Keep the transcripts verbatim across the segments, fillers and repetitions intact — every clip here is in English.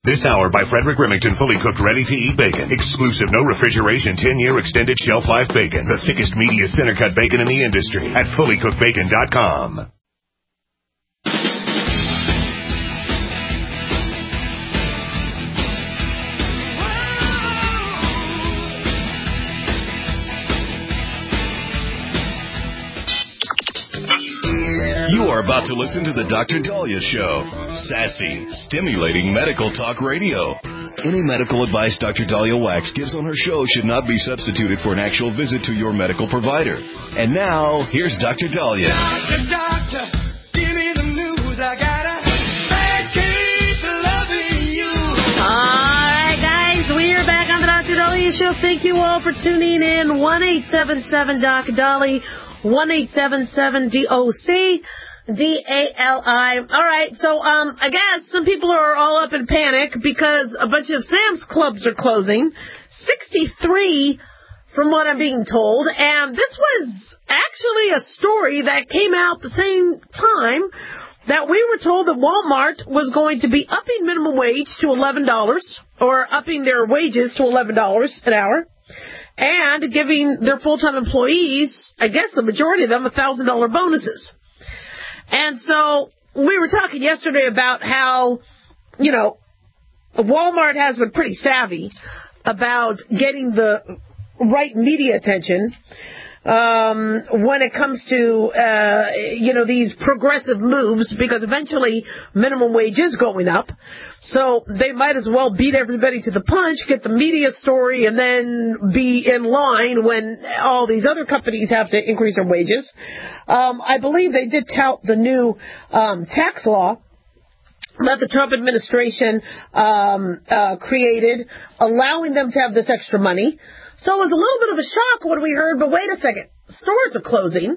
This hour by Frederick Remington, fully cooked, ready-to-eat bacon. Exclusive, no refrigeration, ten-year extended shelf life bacon. The thickest, meatiest, center-cut bacon in the industry at fully cooked bacon dot com. You are about to listen to the Doctor Dahlia Show. Sassy, stimulating medical talk radio. Any medical advice Doctor Dahlia Wax gives on her show should not be substituted for an actual visit to your medical provider. And now, here's Doctor Dahlia. Doctor, doctor, give me the news. I got a bad case of loving you. All right, guys, we are back on the Doctor Dahlia Show. Thank you all for tuning in. one eight seven seven Doc Dolly. one eight seven seven D O C D A L I. All right, so um, I guess some people are all up in panic because a bunch of Sam's Clubs are closing. sixty-three, from what I'm being told. And this was actually a story that came out the same time that we were told that Walmart was going to be upping minimum wage to eleven dollars, or upping their wages to eleven dollars an hour, and giving their full-time employees, I guess the majority of them, one thousand dollars bonuses. And so we were talking yesterday about how, you know, Walmart has been pretty savvy about getting the right media attention um, when it comes to, uh, you know, these progressive moves, because eventually minimum wage is going up. So they might as well beat everybody to the punch, get the media story, and then be in line when all these other companies have to increase their wages. Um, I believe they did tout the new um, tax law that the Trump administration um, uh, created, allowing them to have this extra money. So it was a little bit of a shock when we heard, but wait a second, stores are closing,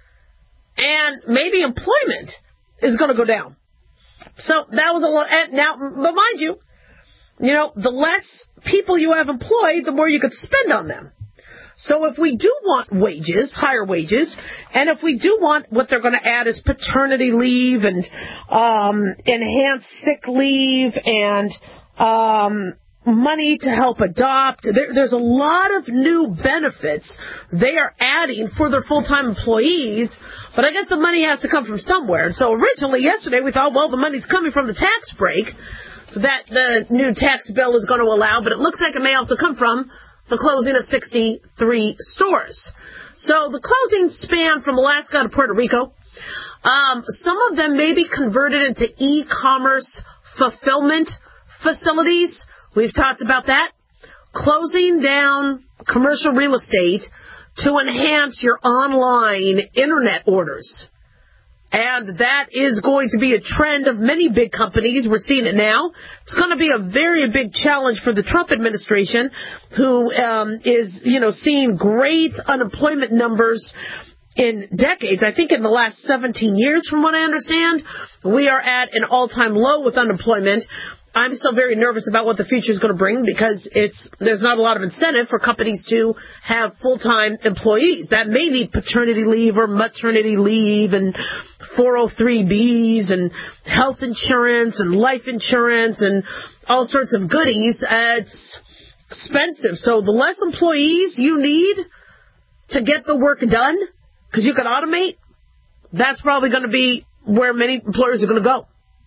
and maybe employment is going to go down. So that was a lot. Now, but mind you, you know, the less people you have employed, the more you could spend on them. So if we do want wages, higher wages, and if we do want what they're going to add is paternity leave and um, enhanced sick leave and um, money to help adopt, there, there's a lot of new benefits they are adding for their full-time employees, but I guess the money has to come from somewhere. And so originally, yesterday, we thought, well, the money's coming from the tax break that the new tax bill is going to allow, but it looks like it may also come from the closing of sixty-three stores. So the closings span from Alaska to Puerto Rico. Um, some of them may be converted into e-commerce fulfillment facilities. We've talked about that. Closing down commercial real estate to enhance your online internet orders. And that is going to be a trend of many big companies. We're seeing it now. It's going to be a very big challenge for the Trump administration, who um, is, you know, seeing great unemployment numbers in decades. I think in the last seventeen years, from what I understand, we are at an all-time low with unemployment. I'm still very nervous about what the future is going to bring because it's there's not a lot of incentive for companies to have full-time employees. That may need paternity leave or maternity leave and four oh three B's and health insurance and life insurance and all sorts of goodies. Uh, it's expensive. So the less employees you need to get the work done, because you can automate, that's probably going to be where many employers are going to go.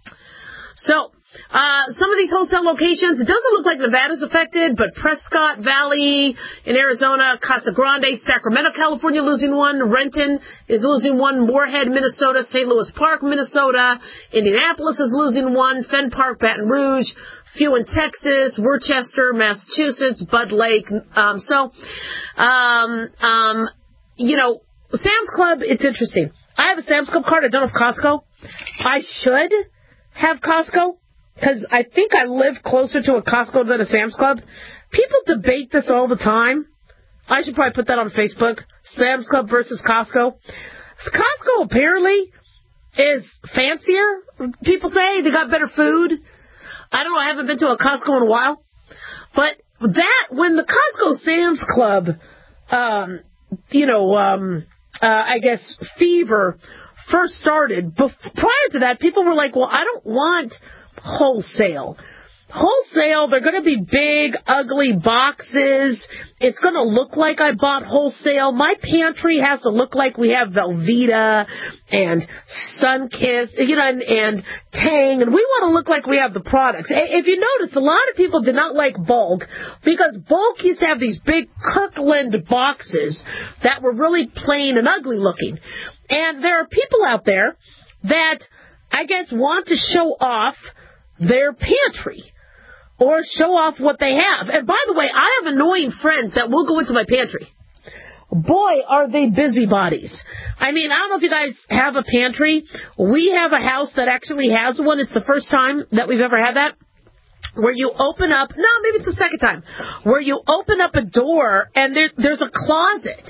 So Uh, some of these wholesale locations, it doesn't look like Nevada's affected, but Prescott Valley in Arizona, Casa Grande, Sacramento, California losing one, Renton is losing one, Moorhead, Minnesota, Saint Louis Park, Minnesota, Indianapolis is losing one, Fenn Park, Baton Rouge, few in Texas, Worcester, Massachusetts, Bud Lake. Um, so, um, um, you know, Sam's Club, it's interesting. I have a Sam's Club card. I don't have Costco. I should have Costco, because I think I live closer to a Costco than a Sam's Club. People debate this all the time. I should probably put that on Facebook. Sam's Club versus Costco. Costco apparently is fancier. People say they got better food. I don't know. I haven't been to a Costco in a while. But that, when the Costco Sam's Club, um, you know, um, uh, I guess, fever first started, bef- prior to that, people were like, well, I don't want wholesale. Wholesale, they're going to be big, ugly boxes. It's going to look like I bought wholesale. My pantry has to look like we have Velveeta and Sunkist, you know, and, and Tang, and we want to look like we have the products. If you notice, a lot of people did not like bulk because bulk used to have these big Kirkland boxes that were really plain and ugly looking. And there are people out there that, I guess, want to show off their pantry or show off what they have. And by the way, I have annoying friends that will go into my pantry. Boy, are they busybodies. I mean, I don't know if you guys have a pantry. We have a house that actually has one. It's the first time that we've ever had that. Where you open up, no, maybe it's the second time, where you open up a door and there, there's a closet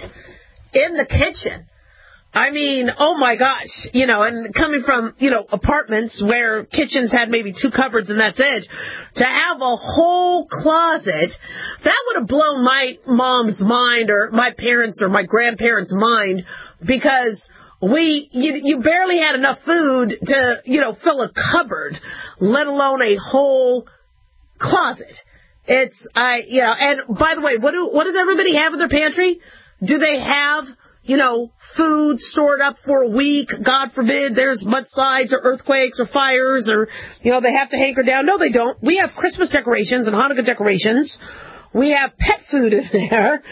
in the kitchen. I mean, oh my gosh, you know, and coming from, you know, apartments where kitchens had maybe two cupboards and that's it, to have a whole closet, that would have blown my mom's mind or my parents' or my grandparents' mind because we, you, you barely had enough food to, you know, fill a cupboard, let alone a whole closet. It's, I, you know, and by the way, what do, what does everybody have in their pantry? Do they have, you know, food stored up for a week? God forbid there's mudslides or earthquakes or fires or, you know, they have to hanker down. No, they don't. We have Christmas decorations and Hanukkah decorations. We have pet food in there.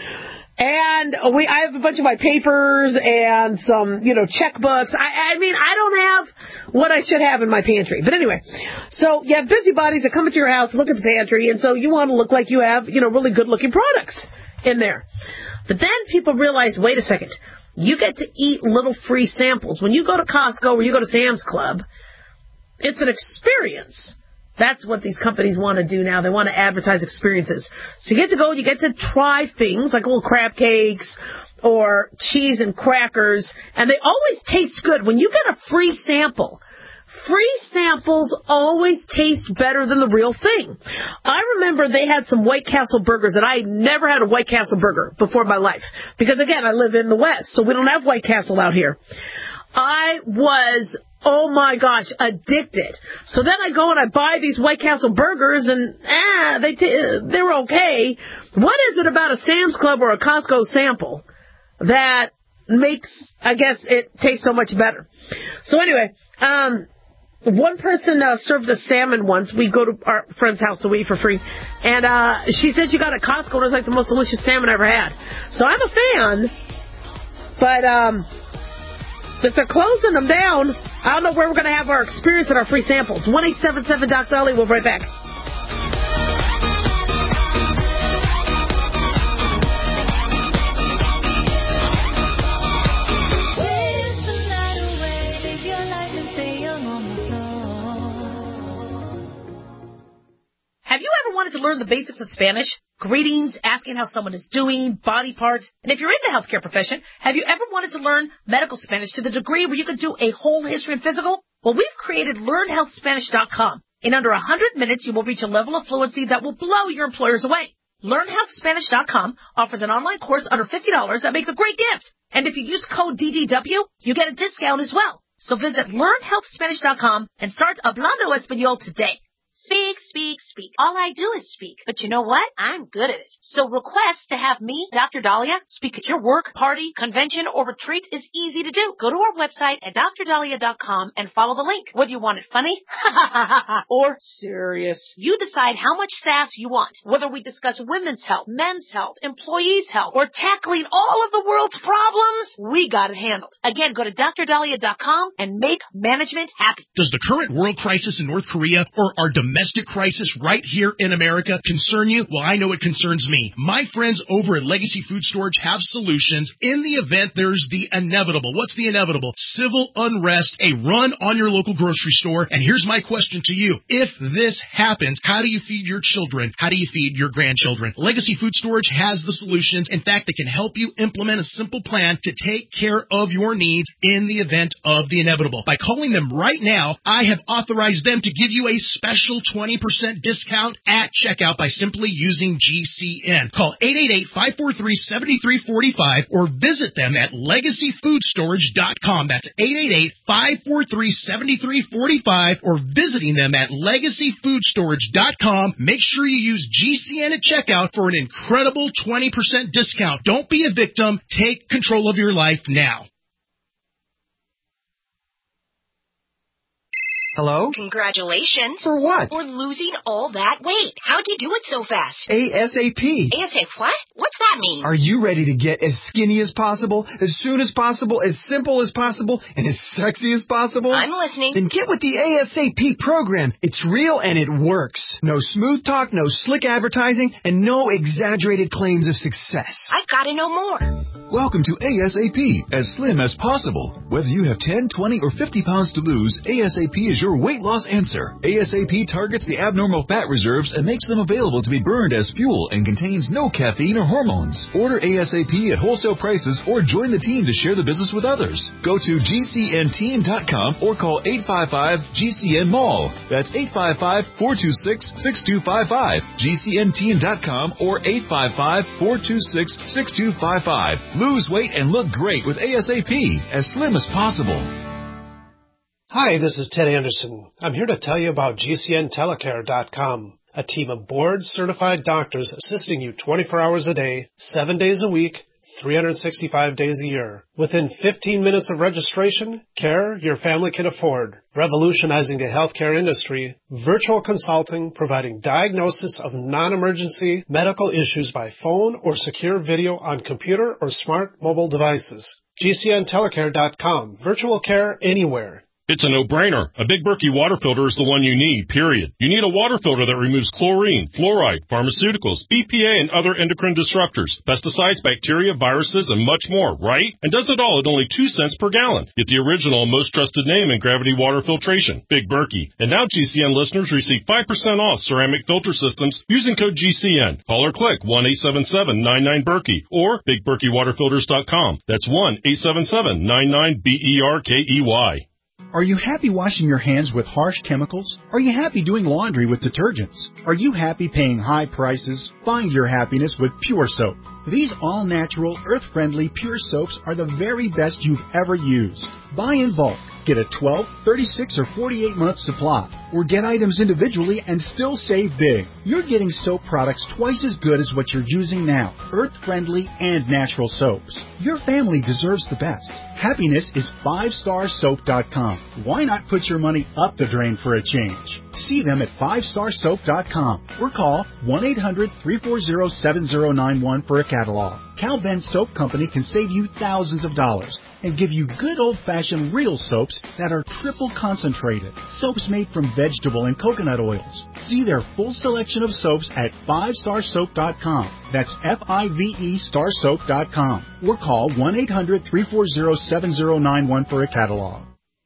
And we, I have a bunch of my papers and some, you know, checkbooks. I, I mean, I don't have what I should have in my pantry. But anyway, so you have busybodies that come into your house, look at the pantry, and so you want to look like you have, you know, really good-looking products in there. But then people realize, wait a second, you get to eat little free samples. When you go to Costco or you go to Sam's Club, it's an experience. That's what these companies want to do now. They want to advertise experiences. So you get to go, you get to try things like little crab cakes or cheese and crackers, and they always taste good. When you get a free sample, free samples always taste better than the real thing. I remember they had some White Castle burgers, and I never had a White Castle burger before in my life. Because, again, I live in the West, so we don't have White Castle out here. I was, oh my gosh, addicted. So then I go and I buy these White Castle burgers, and, ah, they t- they were okay. What is it about a Sam's Club or a Costco sample that makes, I guess, it taste so much better? So anyway, um... one person uh, served us salmon once. We go to our friend's house to eat for free. And uh, she said she got at Costco and it was like the most delicious salmon I ever had. So I'm a fan. But um, if they're closing them down, I don't know where we're going to have our experience and our free samples. one eight seven seven Doc Dolly. We'll be right back. Have you ever wanted to learn the basics of Spanish? Greetings, asking how someone is doing, body parts. And if you're in the healthcare profession, have you ever wanted to learn medical Spanish to the degree where you can do a whole history and physical? Well, we've created learn health spanish dot com. In under one hundred minutes, you will reach a level of fluency that will blow your employers away. learn health spanish dot com offers an online course under fifty dollars that makes a great gift. And if you use code D D W, you get a discount as well. So visit learn health spanish dot com and start Hablando Español today. Speak, speak, speak. All I do is speak. But you know what? I'm good at it. So request to have me, Doctor Dahlia, speak at your work, party, convention, or retreat is easy to do. Go to our website at dr dahlia dot com and follow the link. Whether you want it funny or serious, you decide how much sass you want. Whether we discuss women's health, men's health, employees' health, or tackling all of the world's problems, we got it handled. Again, go to dr dahlia dot com and make management happy. Does the current world crisis in North Korea or our domestic crisis right here in America concern you? Well, I know it concerns me. My friends over at Legacy Food Storage have solutions in the event there's the inevitable. What's the inevitable? Civil unrest, a run on your local grocery store. And here's my question to you. If this happens, how do you feed your children? How do you feed your grandchildren? Legacy Food Storage has the solutions. In fact, they can help you implement a simple plan to take care of your needs in the event of the inevitable. By calling them right now, I have authorized them to give you a special twenty percent discount at checkout by simply using G C N. Call eight eight eight, five four three, seven three four five or visit them at legacy food storage dot com. That's eight eight eight, five four three, seven three four five or visiting them at legacy food storage dot com. Make sure you use G C N at checkout for an incredible twenty percent discount. Don't be a victim. Take control of your life now. Hello? Congratulations. For what? For losing all that weight. How'd you do it so fast? ASAP. ASAP what? What's that mean? Are you ready to get as skinny as possible, as soon as possible, as simple as possible, and as sexy as possible? I'm listening. Then get with the ASAP program. It's real and it works. No smooth talk, no slick advertising, and no exaggerated claims of success. I've got to know more. Welcome to ASAP, as slim as possible. Whether you have ten, twenty, or fifty pounds to lose, ASAP is your weight loss answer. ASAP targets the abnormal fat reserves and makes them available to be burned as fuel and contains no caffeine or hormones. Order ASAP at wholesale prices or join the team to share the business with others. Go to G C N team dot com or call eight five five G C N mall. That's eight five five, four two six, six two five five. G C N team dot com or eight five five, four two six, six two five five. Lose weight and look great with ASAP, as slim as possible. Hi, this is Ted Anderson. I'm here to tell you about G C N telecare dot com, a team of board-certified doctors assisting you twenty-four hours a day, seven days a week, three hundred sixty-five days a year. Within fifteen minutes of registration, care your family can afford. Revolutionizing the healthcare industry, virtual consulting providing diagnosis of non-emergency medical issues by phone or secure video on computer or smart mobile devices. G C N telecare dot com. Virtual care anywhere. It's a no-brainer. A Big Berkey water filter is the one you need, period. You need a water filter that removes chlorine, fluoride, pharmaceuticals, B P A, and other endocrine disruptors, pesticides, bacteria, viruses, and much more, right? And does it all at only two cents per gallon. Get the original and most trusted name in gravity water filtration, Big Berkey. And now G C N listeners receive five percent off ceramic filter systems using code G C N. Call or click one eight seven seven, nine nine, Berkey or big berkey water filters dot com. That's one eight seven seven, nine nine, B E R K E Y. Are you happy washing your hands with harsh chemicals? Are you happy doing laundry with detergents? Are you happy paying high prices? Find your happiness with Pure Soap. These all-natural, earth-friendly Pure Soaps are the very best you've ever used. Buy in bulk. Get a twelve, thirty-six, or forty-eight month supply. Or get items individually and still save big. You're getting soap products twice as good as what you're using now. Earth-friendly and natural soaps. Your family deserves the best. Happiness is five star soap dot com. Why not put your money up the drain for a change? See them at five star soap dot com or call one eight hundred, three four zero, seven zero nine one for a catalog. Cal Ben Soap Company can save you thousands of dollars and give you good old-fashioned real soaps that are triple concentrated. Soaps made from vegetable and coconut oils. See their full selection of soaps at five star soap dot com. That's F I V E star soap dot com. Or call one eight hundred, three four zero, seven zero nine one for a catalog.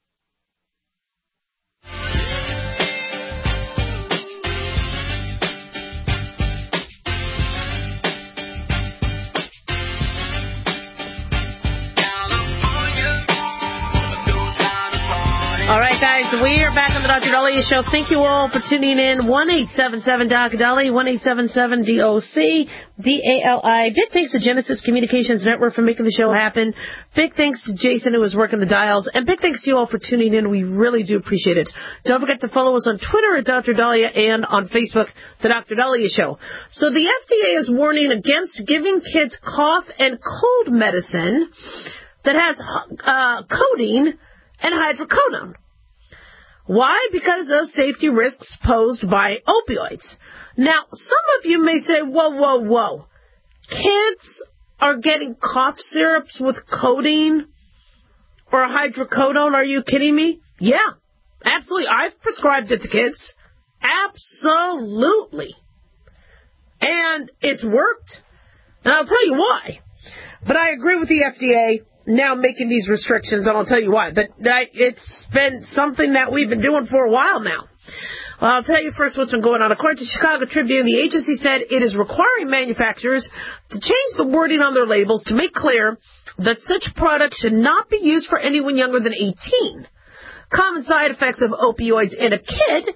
All right, guys, we are back on the Doctor Daliah Show. Thank you all for tuning in. one eight seven seven, D O C, Dali, one eight seven seven, D O C, D A L I. Big thanks to Genesis Communications Network for making the show happen. Big thanks to Jason, who was working the dials. And big thanks to you all for tuning in. We really do appreciate it. Don't forget to follow us on Twitter at Doctor Daliah and on Facebook, The Doctor Daliah Show. So the F D A is warning against giving kids cough and cold medicine that has uh, codeine and hydrocodone. Why? Because of safety risks posed by opioids. Now, some of you may say, whoa, whoa, whoa. Kids are getting cough syrups with codeine or hydrocodone? Are you kidding me? Yeah, absolutely. I've prescribed it to kids. Absolutely. And it's worked. And I'll tell you why. But I agree with the F D A now making these restrictions, and I'll tell you why. But it's been something that we've been doing for a while now. Well, I'll tell you first what's been going on. According to Chicago Tribune, the agency said it is requiring manufacturers to change the wording on their labels to make clear that such products should not be used for anyone younger than eighteen. Common side effects of opioids in a kid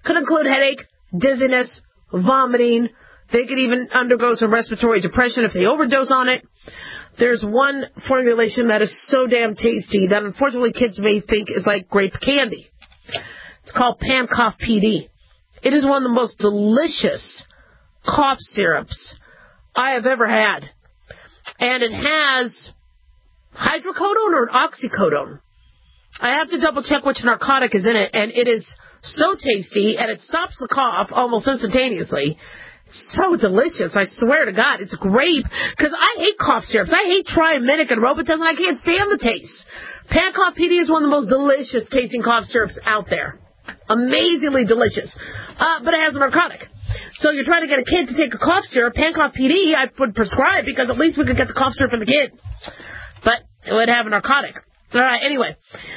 Could include headache, dizziness, vomiting. They could even undergo some respiratory depression if they overdose on it. There's one formulation that is so damn tasty that unfortunately kids may think is like grape candy. It's called Pan-Cough P D. It is one of the most delicious cough syrups I have ever had. And it has hydrocodone or oxycodone. I have to double check which narcotic is in it, and it is so tasty, and it stops the cough almost instantaneously. So delicious, I swear to God. It's grape, because I hate cough syrups. I hate Triaminic and Robitussin. I can't stand the taste. Pan-Cough P D is one of the most delicious tasting cough syrups out there. Amazingly delicious. Uh, but it has a narcotic. So you're trying to get a kid to take a cough syrup. Pan-Cough P D I would prescribe because at least we could get the cough syrup in the kid. But it would have a narcotic. All right, anyway.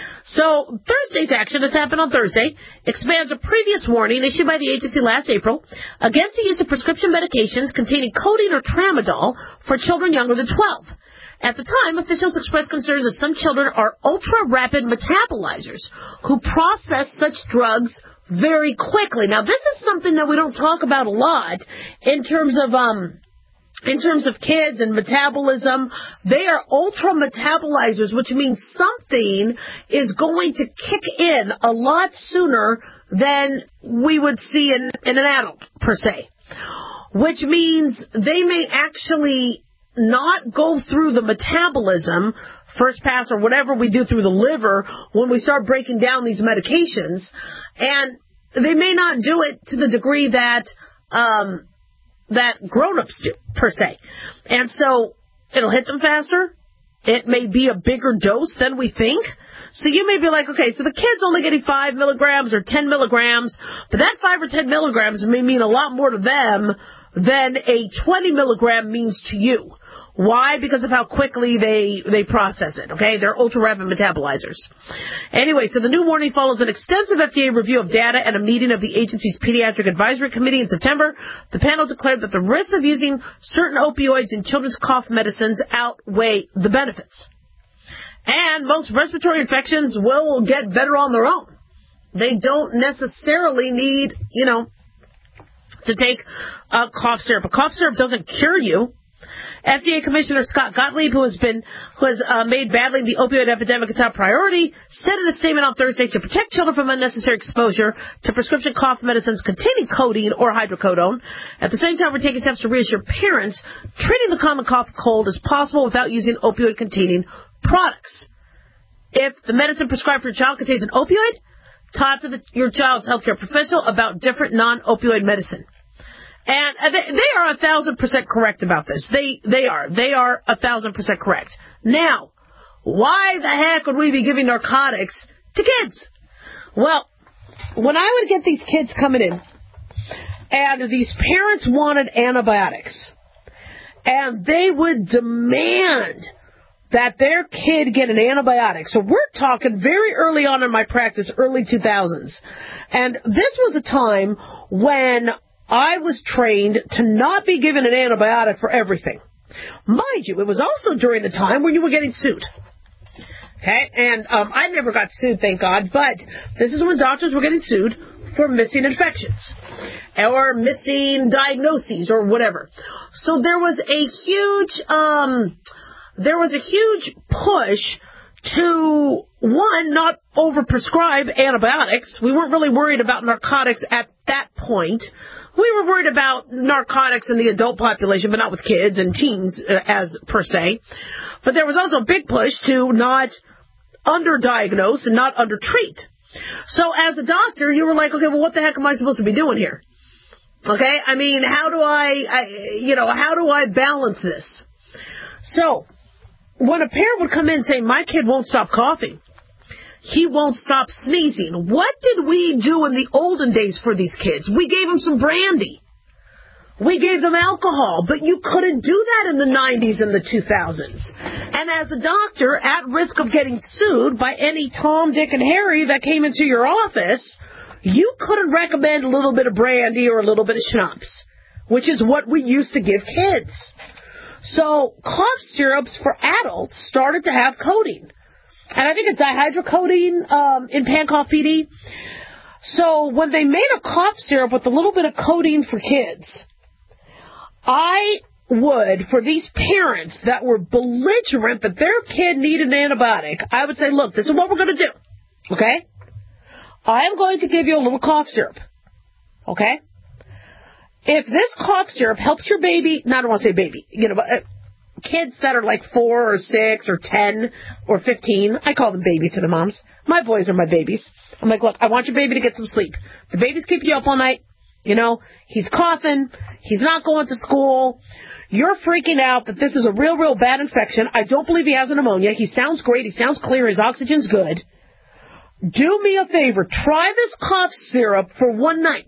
So Thursday's action, this happened on Thursday, expands a previous warning issued by the agency last April against the use of prescription medications containing codeine or tramadol for children younger than twelve. At the time, officials expressed concerns that some children are ultra-rapid metabolizers who process such drugs very quickly. Now, this is something that we don't talk about a lot in terms of um. In terms of kids and metabolism. They are ultra-metabolizers, which means something is going to kick in a lot sooner than we would see in, in an adult, per se. Which means they may actually not go through the metabolism, first pass or whatever we do through the liver when we start breaking down these medications. And they may not do it to the degree that... Um, that grown-ups do, per se. And so it'll hit them faster. It may be a bigger dose than we think. So you may be like, okay, so the kid's only getting five milligrams or ten milligrams, but that five or ten milligrams may mean a lot more to them than a twenty milligram means to you. Why? Because of how quickly they, they process it, okay? They're ultra-rapid metabolizers. Anyway, so the new warning follows an extensive F D A review of data and a meeting of the agency's Pediatric Advisory Committee in September. The panel declared that the risks of using certain opioids in children's cough medicines outweigh the benefits. And most respiratory infections will get better on their own. They don't necessarily need, you know, to take a cough syrup. A cough syrup doesn't cure you. F D A Commissioner Scott Gottlieb, who has been who has uh, made battling the opioid epidemic a top priority, said in a statement on Thursday to protect children from unnecessary exposure to prescription cough medicines containing codeine or hydrocodone. At the same time, we're taking steps to reassure parents treating the common cough cold is possible without using opioid-containing products. If the medicine prescribed for your child contains an opioid, talk to the, your child's healthcare professional about different non-opioid medicine. And they, they are a thousand percent correct about this. They they are. They are a thousand percent correct. Now, why the heck would we be giving narcotics to kids? Well, when I would get these kids coming in, and these parents wanted antibiotics, and they would demand that their kid get an antibiotic. So we're talking very early on in my practice, early two thousands. And this was a time when I was trained to not be given an antibiotic for everything. Mind you, it was also during the time when you were getting sued. Okay? And um, I never got sued, thank God, but this is when doctors were getting sued for missing infections or missing diagnoses or whatever. So there was a huge, um, there was a huge push to, one, not overprescribe antibiotics. We weren't really worried about narcotics at that point. We were worried about narcotics in the adult population, but not with kids and teens uh, as per se. But there was also a big push to not underdiagnose and not undertreat. So as a doctor, you were like, okay, well, what the heck am I supposed to be doing here? Okay, I mean, how do I, I you know, how do I balance this? So when a parent would come in and say, my kid won't stop coughing, he won't stop sneezing. What did we do in the olden days for these kids? We gave them some brandy. We gave them alcohol, but you couldn't do that in the nineties and the two thousands. And as a doctor, at risk of getting sued by any Tom, Dick, and Harry that came into your office, you couldn't recommend a little bit of brandy or a little bit of schnapps, which is what we used to give kids. So cough syrups for adults started to have codeine. And I think it's dihydrocodeine um, in Pan-Cough P D. So when they made a cough syrup with a little bit of codeine for kids, I would, for these parents that were belligerent that their kid needed an antibiotic, I would say, look, this is what we're going to do, okay? I am going to give you a little cough syrup, okay? If this cough syrup helps your baby, not I don't want to say baby, you know, but uh, kids that are like four or six or ten or fifteen, I call them babies to the moms. My boys are my babies. I'm like, look, I want your baby to get some sleep. The baby's keeping you up all night. You know, he's coughing. He's not going to school. You're freaking out that this is a real, real bad infection. I don't believe he has a pneumonia. He sounds great. He sounds clear. His oxygen's good. Do me a favor. Try this cough syrup for one night.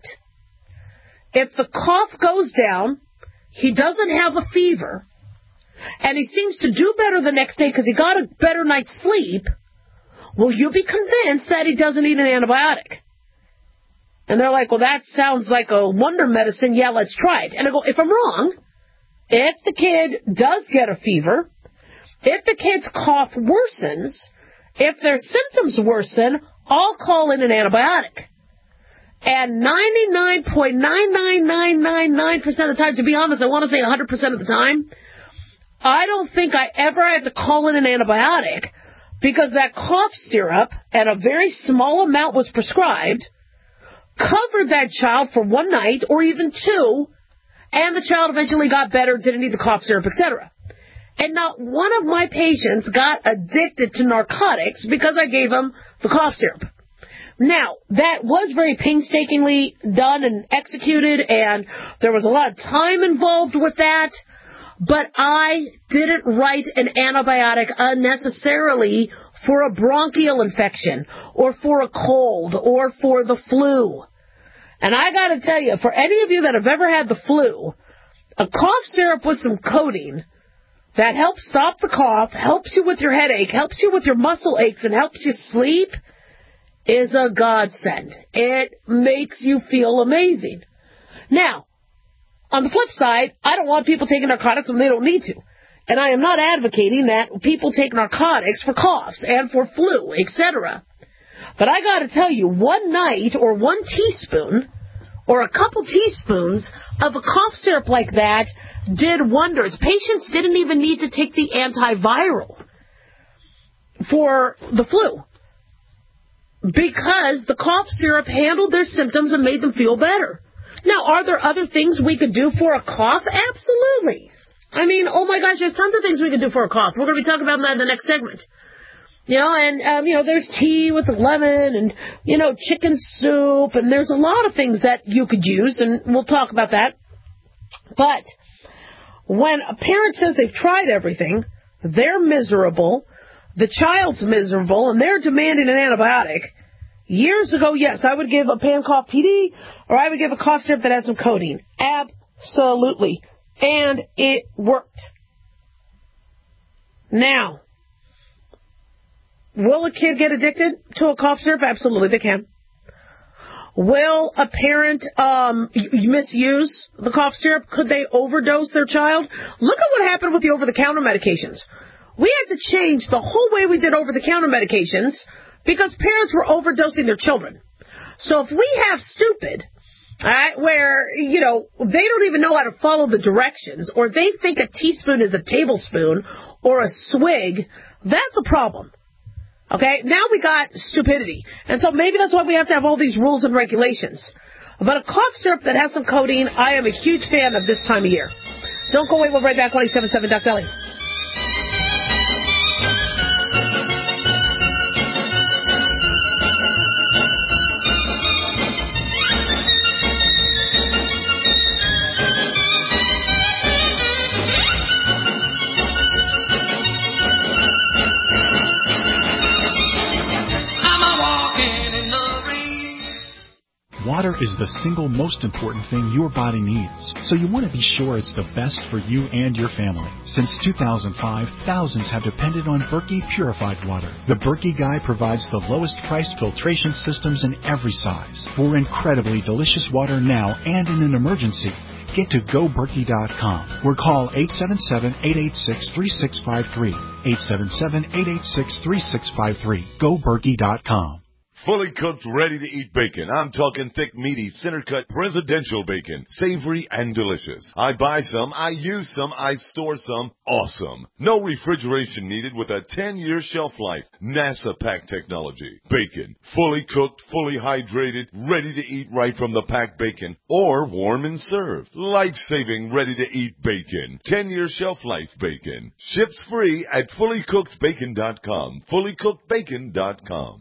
If the cough goes down, he doesn't have a fever, and he seems to do better the next day because he got a better night's sleep, will you be convinced that he doesn't need an antibiotic? And they're like, well, that sounds like a wonder medicine. Yeah, let's try it. And I go, if I'm wrong, if the kid does get a fever, if the kid's cough worsens, if their symptoms worsen, I'll call in an antibiotic. And ninety-nine point nine nine nine nine nine percent of the time, to be honest, I want to say one hundred percent of the time, I don't think I ever had to call in an antibiotic because that cough syrup, and a very small amount was prescribed, covered that child for one night or even two, and the child eventually got better, didn't need the cough syrup, et cetera. And not one of my patients got addicted to narcotics because I gave them the cough syrup. Now, that was very painstakingly done and executed, and there was a lot of time involved with that, but I didn't write an antibiotic unnecessarily for a bronchial infection or for a cold or for the flu. And I got to tell you, for any of you that have ever had the flu, a cough syrup with some codeine that helps stop the cough, helps you with your headache, helps you with your muscle aches, and helps you sleep is a godsend. It makes you feel amazing. Now, on the flip side, I don't want people taking narcotics when they don't need to. And I am not advocating that people take narcotics for coughs and for flu, et cetera. But I got to tell you, one night or one teaspoon or a couple teaspoons of a cough syrup like that did wonders. Patients didn't even need to take the antiviral for the flu because the cough syrup handled their symptoms and made them feel better. Now, are there other things we could do for a cough? Absolutely. I mean, oh my gosh, there's tons of things we could do for a cough. We're going to be talking about that in the next segment. You know, and, um, you know, there's tea with lemon and, you know, chicken soup, and there's a lot of things that you could use, and we'll talk about that. But when a parent says they've tried everything, they're miserable, the child's miserable, and they're demanding an antibiotic. Years ago, yes, I would give a pan-cough P D, or I would give a cough syrup that had some codeine. Absolutely. And it worked. Now, will a kid get addicted to a cough syrup? Absolutely, they can. Will a parent um, misuse the cough syrup? Could they overdose their child? Look at what happened with the over-the-counter medications. We had to change the whole way we did over-the-counter medications because parents were overdosing their children. So if we have stupid, all right, where, you know, they don't even know how to follow the directions, or they think a teaspoon is a tablespoon or a swig, that's a problem. Okay, now we got stupidity. And so maybe that's why we have to have all these rules and regulations. But a cough syrup that has some codeine, I am a huge fan of this time of year. Don't go away, we'll be right back, one eight seven seven Doc Deli. Water is the single most important thing your body needs, so you want to be sure it's the best for you and your family. Since two thousand five, thousands have depended on Berkey purified water. The Berkey Guy provides the lowest priced filtration systems in every size for incredibly delicious water now and in an emergency. Get to go berkey dot com or call eight seven seven, eight eight six, three six five three. eight seven seven, eight eight six, three six five three. go berkey dot com. fully cooked, ready-to-eat bacon. I'm talking thick, meaty, center-cut, presidential bacon. Savory and delicious. I buy some, I use some, I store some. Awesome. No refrigeration needed with a ten-year shelf life. NASA pack technology. Bacon. Fully cooked, fully hydrated, ready to eat right from the packed bacon. Or warm and served. Life-saving, ready-to-eat bacon. ten-year shelf life bacon. Ships free at fully cooked bacon dot com. fully cooked bacon dot com.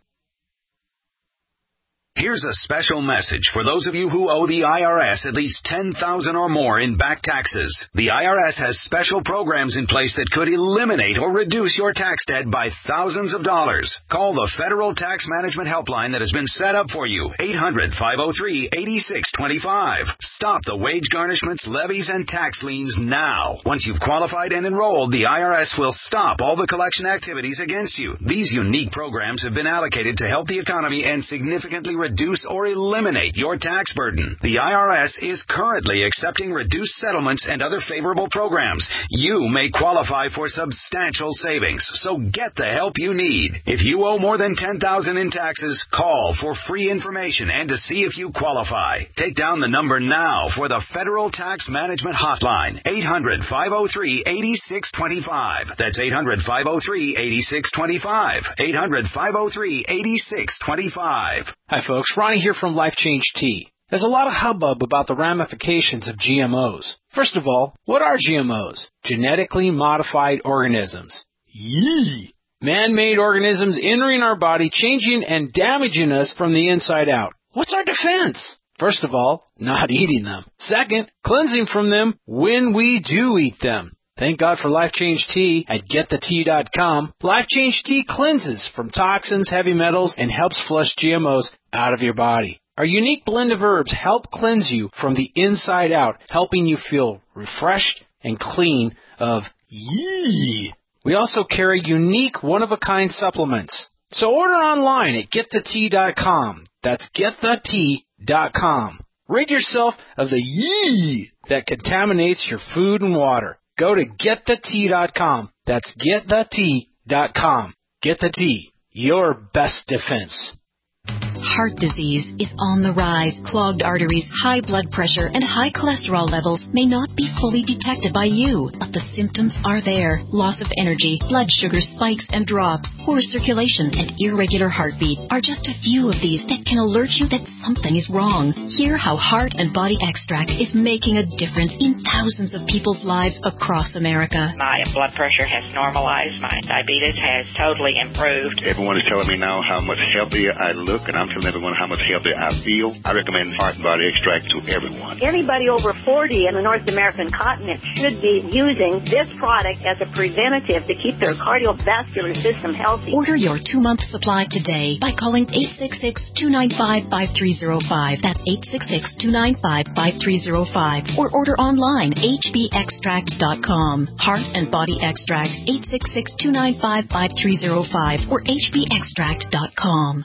Here's a special message for those of you who owe the I R S at least ten thousand dollars or more in back taxes. The I R S has special programs in place that could eliminate or reduce your tax debt by thousands of dollars. Call the Federal Tax Management Helpline that has been set up for you, eight hundred, five oh three, eight six two five. Stop the wage garnishments, levies, and tax liens now. Once you've qualified and enrolled, the I R S will stop all the collection activities against you. These unique programs have been allocated to help the economy and significantly reduce or eliminate your tax burden. The I R S is currently accepting reduced settlements and other favorable programs. You may qualify for substantial savings, so get the help you need. If you owe more than ten thousand dollars in taxes, call for free information and to see if you qualify. Take down the number now for the Federal Tax Management Hotline, eight hundred, five oh three, eight six two five. That's eight hundred, five oh three, eight six two five. eight hundred, five oh three, eight six two five. Hi folks, Ronnie here from Life Change Tea. There's a lot of hubbub about the ramifications of G M Os. First of all, what are G M Os? Genetically modified organisms. Yee! Man-made organisms entering our body, changing and damaging us from the inside out. What's our defense? First of all, not eating them. Second, cleansing from them when we do eat them. Thank God for Life Change Tea at get the tea dot com. Life Change Tea cleanses from toxins, heavy metals, and helps flush G M Os out of your body. Our unique blend of herbs help cleanse you from the inside out, helping you feel refreshed and clean of yee. We also carry unique one-of-a-kind supplements. So order online at get the tea dot com. That's get the tea dot com. Rid yourself of the yee that contaminates your food and water. Go to get the tea dot com. That's get the tea dot com. Get the Tea, your best defense. Heart disease is on the rise. Clogged arteries, high blood pressure, and high cholesterol levels may not be fully detected by you, but the symptoms are there. Loss of energy, blood sugar spikes and drops, poor circulation, and irregular heartbeat are just a few of these that can alert you that something is wrong. Hear how Heart and Body Extract is making a difference in thousands of people's lives across America. My blood pressure has normalized. My diabetes has totally improved. Everyone is telling me now how much healthier I look, and I'm telling everyone how much healthier I feel. I recommend Heart and Body Extract to everyone. Anybody over forty in the North American continent should be using this product as a preventative to keep their cardiovascular system healthy. Order your two-month supply today by calling eight six six, two nine five, five three zero five. That's eight six six, two nine five, five three zero five. Or order online, h b extract dot com. Heart and Body Extract, eight six six, two nine five, five three zero five or h b extract dot com.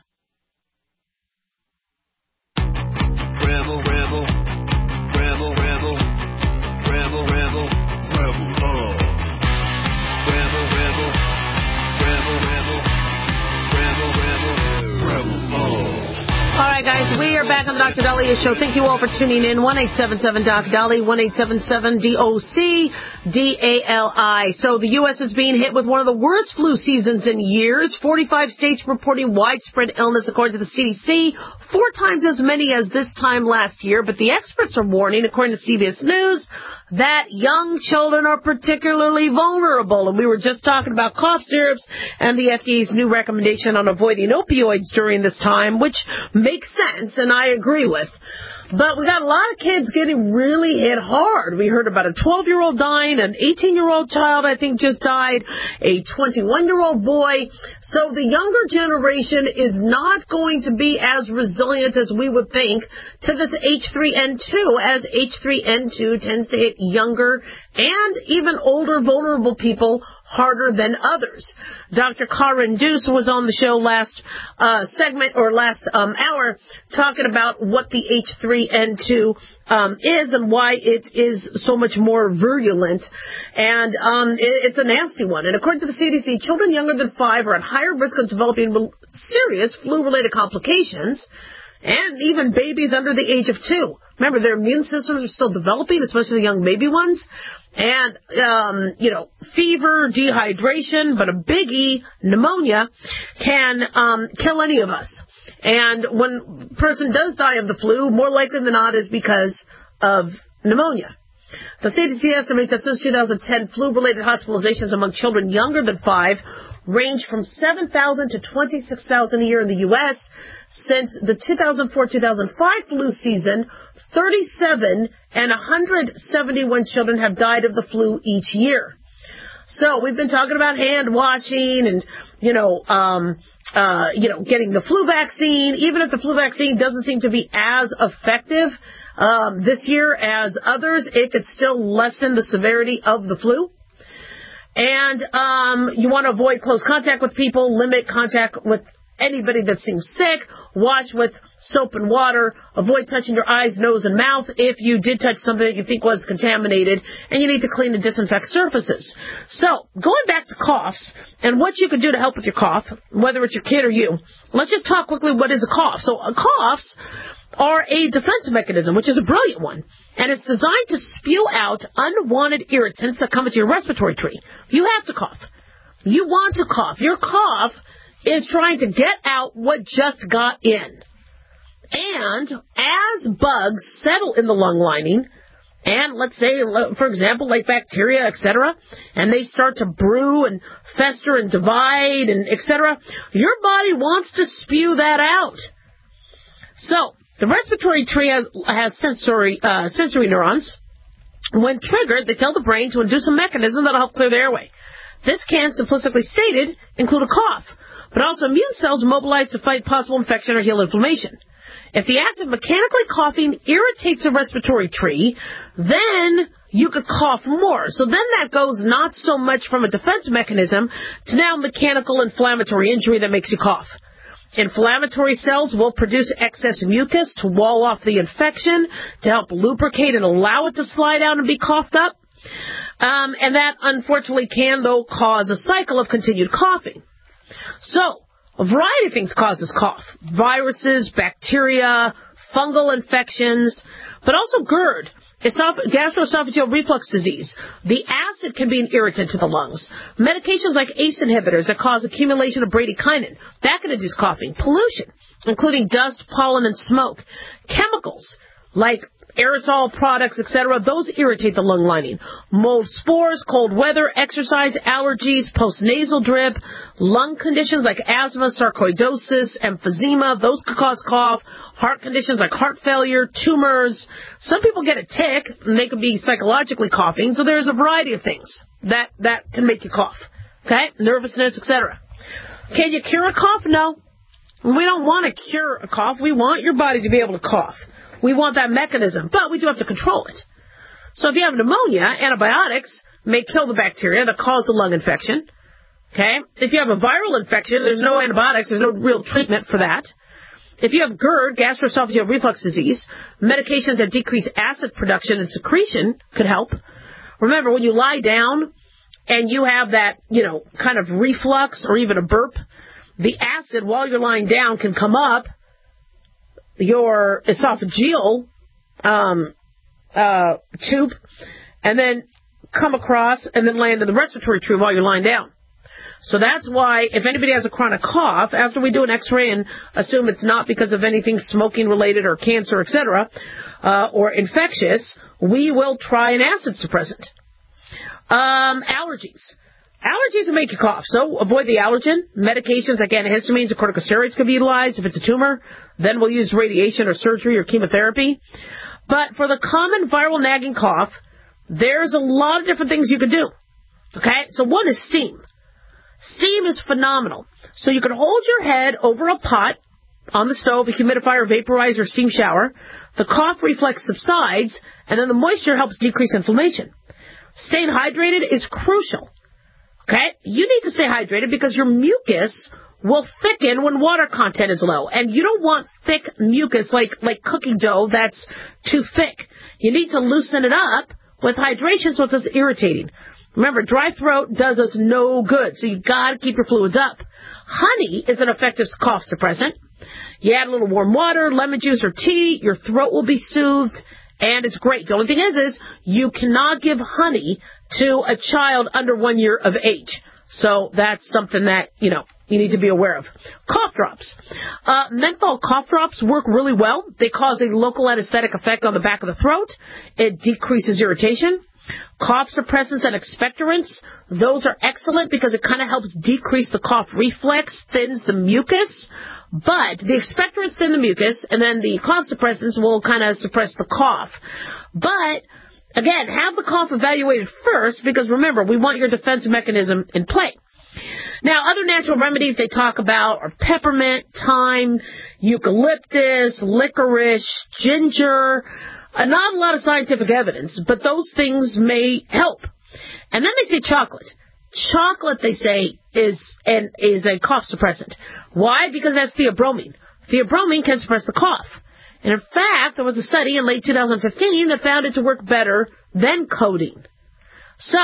Rebel, rebel, rebel, rebel, rebel, rebel, rebel, oh. Rebel, rebel, rebel, rebel, rebel, rebel, rebel, oh. All right, guys, we are back on the Doctor Dahlia Show. Thank you all for tuning in. one eight seven seven Doc Dolly, one eight seven seven D O C D A L I. So the U S is being hit with one of the worst flu seasons in years. forty-five states reporting widespread illness, according to the C D C. Four times as many as this time last year. But the experts are warning, according to C B S News, that young children are particularly vulnerable. And we were just talking about cough syrups and the F D A's new recommendation on avoiding opioids during this time, which makes sense, and I agree with. But we got a lot of kids getting really hit hard. We heard about a twelve-year-old dying, an eighteen-year-old child, I think, just died, a twenty-one-year-old boy. So the younger generation is not going to be as resilient as we would think to this H three N two, as H three N two tends to hit younger and even older vulnerable people harder than others. Doctor Karin Deuce was on the show last uh, segment or last um, hour talking about what the H three N two um, is and why it is so much more virulent. And um, it, it's a nasty one. And according to the C D C, children younger than five are at higher risk of developing serious flu-related complications, and even babies under the age of two. Remember, their immune systems are still developing, especially the young baby ones. And, um, you know, fever, dehydration, but a biggie, pneumonia, can um, kill any of us. And when a person does die of the flu, more likely than not is because of pneumonia. The C D C estimates that since two thousand ten, flu-related hospitalizations among children younger than five range from seven thousand to twenty-six thousand a year in the U S Since the two thousand four two thousand five flu season, thirty-seven and one hundred seventy-one children have died of the flu each year. So we've been talking about hand washing and, you know, um, uh, you know, getting the flu vaccine. Even if the flu vaccine doesn't seem to be as effective um, this year as others, it could still lessen the severity of the flu. And um, you want to avoid close contact with people, limit contact with anybody that seems sick, wash with soap and water, avoid touching your eyes, nose, and mouth if you did touch something that you think was contaminated, and you need to clean and disinfect surfaces. So, going back to coughs and what you can do to help with your cough, whether it's your kid or you, let's just talk quickly what is a cough. So, uh, coughs are a defense mechanism, which is a brilliant one, and it's designed to spew out unwanted irritants that come into your respiratory tree. You have to cough. You want to cough. Your cough is trying to get out what just got in. And as bugs settle in the lung lining, and let's say, for example, like bacteria, et cetera, and they start to brew and fester and divide and et cetera, your body wants to spew that out. So, the respiratory tree has, has sensory, uh, sensory neurons. When triggered, they tell the brain to induce a mechanism that will help clear the airway. This can, simplistically stated, include a cough, but also immune cells mobilized to fight possible infection or heal inflammation. If the act of mechanically coughing irritates a respiratory tree, then you could cough more. So then that goes not so much from a defense mechanism to now mechanical inflammatory injury that makes you cough. Inflammatory cells will produce excess mucus to wall off the infection, to help lubricate and allow it to slide out and be coughed up. Um, and that, unfortunately, can, though, cause a cycle of continued coughing. So, a variety of things causes cough. Viruses, bacteria, fungal infections, but also GERD, esoph- gastroesophageal reflux disease. The acid can be an irritant to the lungs. Medications like A C E inhibitors that cause accumulation of bradykinin, that can induce coughing. Pollution, including dust, pollen, and smoke. Chemicals like aerosol products, et cetera, those irritate the lung lining. Mold spores, cold weather, exercise, allergies, postnasal drip, lung conditions like asthma, sarcoidosis, emphysema, those could cause cough. Heart conditions like heart failure, tumors. Some people get a tick, and they could be psychologically coughing, so there's a variety of things that, that can make you cough. Okay? Nervousness, et cetera. Can you cure a cough? No. We don't want to cure a cough. We want your body to be able to cough. We want that mechanism, but we do have to control it. So if you have pneumonia, antibiotics may kill the bacteria that cause the lung infection. Okay? If you have a viral infection, there's no antibiotics, there's no real treatment for that. If you have GERD, gastroesophageal reflux disease, medications that decrease acid production and secretion could help. Remember, when you lie down and you have that, you know, kind of reflux or even a burp, the acid while you're lying down can come up your esophageal um, uh, tube and then come across and then land in the respiratory tree while you're lying down. So that's why if anybody has a chronic cough, after we do an x-ray and assume it's not because of anything smoking related or cancer, et cetera, uh, or infectious, we will try an acid suppressant. Um, allergies. Allergies will make you cough, so avoid the allergen. Medications like antihistamines or corticosteroids can be utilized. If it's a tumor, then we'll use radiation or surgery or chemotherapy. But for the common viral nagging cough, there's a lot of different things you can do. Okay? So one is steam. Steam is phenomenal. So you can hold your head over a pot on the stove, a humidifier, vaporizer, steam shower. The cough reflex subsides, and then the moisture helps decrease inflammation. Staying hydrated is crucial. Okay? You need to stay hydrated because your mucus will thicken when water content is low. And you don't want thick mucus like, like cooking dough that's too thick. You need to loosen it up with hydration so it's less irritating. Remember, dry throat does us no good, so you got to keep your fluids up. Honey is an effective cough suppressant. You add a little warm water, lemon juice, or tea, your throat will be soothed, and it's great. The only thing is, is you cannot give honey to a child under one year of age. So that's something that, you know, you need to be aware of. Cough drops. Uh, menthol cough drops work really well. They cause a local anesthetic effect on the back of the throat. It decreases irritation. Cough suppressants and expectorants, those are excellent because it kind of helps decrease the cough reflex, thins the mucus. But the expectorants thin the mucus, and then the cough suppressants will kind of suppress the cough. But, again, have the cough evaluated first because, remember, we want your defense mechanism in play. Now, other natural remedies they talk about are peppermint, thyme, eucalyptus, licorice, ginger. Uh, not a lot of scientific evidence, but those things may help. And then they say chocolate. Chocolate, they say, is an, is a cough suppressant. Why? Because that's theobromine. Theobromine can suppress the cough. And in fact, there was a study in late two thousand fifteen that found it to work better than codeine. So,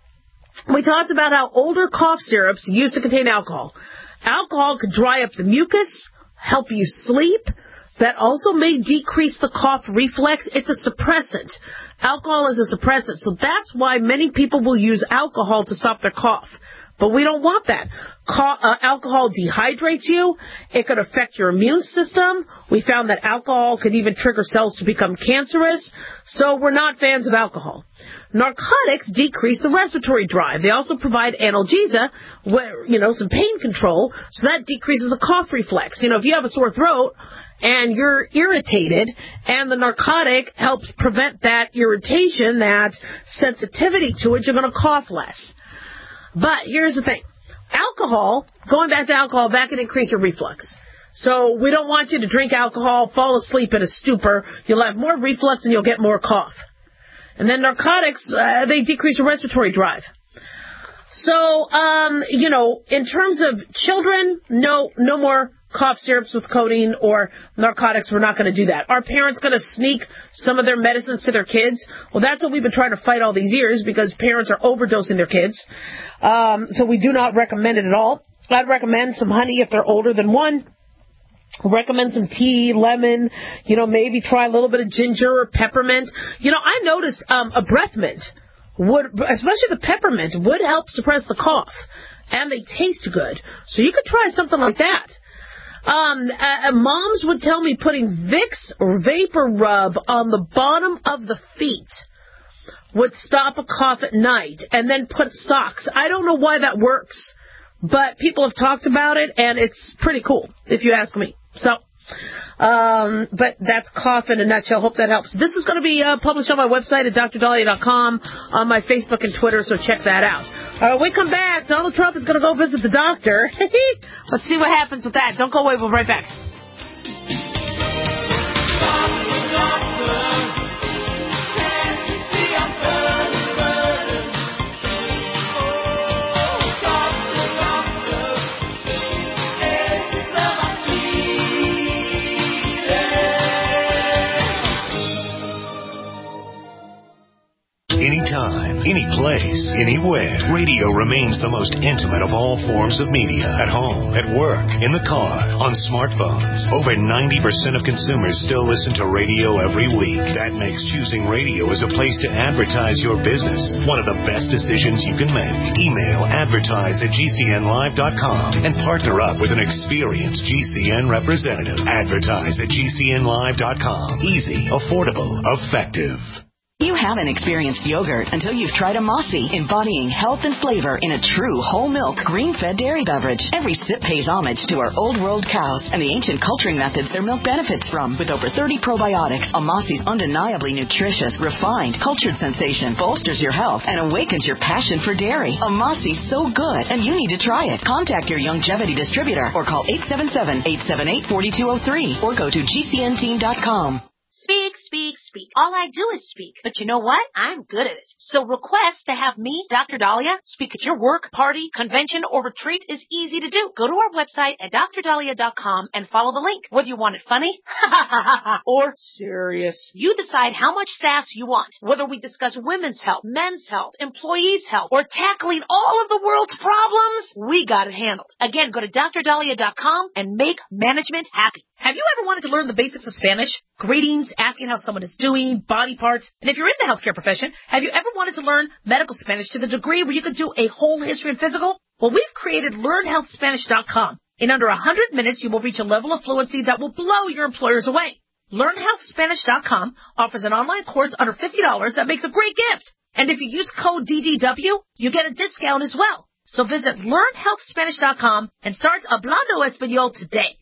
we talked about how older cough syrups used to contain alcohol. Alcohol could dry up the mucus, help you sleep. That also may decrease the cough reflex. It's a suppressant. Alcohol is a suppressant. So that's why many people will use alcohol to stop their cough. But we don't want that. Co- uh, alcohol dehydrates you. It could affect your immune system. We found that alcohol could even trigger cells to become cancerous. So we're not fans of alcohol. Narcotics decrease the respiratory drive. They also provide analgesia, where, you know, some pain control. So that decreases the cough reflex. You know, if you have a sore throat and you're irritated, and the narcotic helps prevent that irritation, that sensitivity to it, you're going to cough less. But here's the thing. Alcohol, going back to alcohol, that can increase your reflux. So we don't want you to drink alcohol, fall asleep in a stupor. You'll have more reflux and you'll get more cough. And then narcotics, uh, they decrease your respiratory drive. So, um, you know, in terms of children, no, no more cough syrups with codeine or narcotics. We're not going to do that. Are parents going to sneak some of their medicines to their kids? Well, that's what we've been trying to fight all these years because parents are overdosing their kids. Um, so we do not recommend it at all. I'd recommend some honey if they're older than one. Recommend some tea, lemon, you know, maybe try a little bit of ginger or peppermint. You know, I noticed um, a breath mint would, especially the peppermint, would help suppress the cough. And they taste good. So you could try something like that. Um, uh, moms would tell me putting Vicks or Vapor Rub on the bottom of the feet would stop a cough at night, and then put socks. I don't know why that works, but people have talked about it, and it's pretty cool, if you ask me. So, um, but that's cough in a nutshell. Hope that helps. This is going to be uh, published on my website at D R Dahlia dot com, on my Facebook and Twitter, so check that out. All right, when we come back, Donald Trump is going to go visit the doctor. Let's see what happens with that. Don't go away. We'll be right back. Anytime, any place, anywhere, radio remains the most intimate of all forms of media. At home, at work, in the car, on smartphones. Over ninety percent of consumers still listen to radio every week. That makes choosing radio as a place to advertise your business one of the best decisions you can make. Email advertise at G C N live dot com and partner up with an experienced G C N representative. Advertise at G C N live dot com. Easy, affordable, effective. You haven't experienced yogurt until you've tried a Mossy, embodying health and flavor in a true whole milk, green-fed dairy beverage. Every sip pays homage to our old world cows and the ancient culturing methods their milk benefits from. With over thirty probiotics, a Mossy's undeniably nutritious, refined, cultured sensation bolsters your health and awakens your passion for dairy. A Mossy's so good, and you need to try it. Contact your Youngevity distributor or call eight seven seven, eight seven eight, four two zero three or go to G C N team dot com. Speaks speak, speak. All I do is speak. But you know what? I'm good at it. So request to have me, Doctor Dahlia, speak at your work, party, convention, or retreat is easy to do. Go to our website at dr dahlia dot com and follow the link. Whether you want it funny or serious, you decide how much sass you want. Whether we discuss women's health, men's health, employees' health, or tackling all of the world's problems, we got it handled. Again, go to dr dahlia dot com and make management happy. Have you ever wanted to learn the basics of Spanish? Greetings, asking how someone is doing, body parts. And if you're in the healthcare profession, have you ever wanted to learn medical Spanish to the degree where you could do a whole history and physical? Well, we've created learn health spanish dot com. In under one hundred minutes, you will reach a level of fluency that will blow your employers away. learn health spanish dot com offers an online course under fifty dollars that makes a great gift. And if you use code D D W, you get a discount as well. So visit learn health spanish dot com and start Hablando Español today.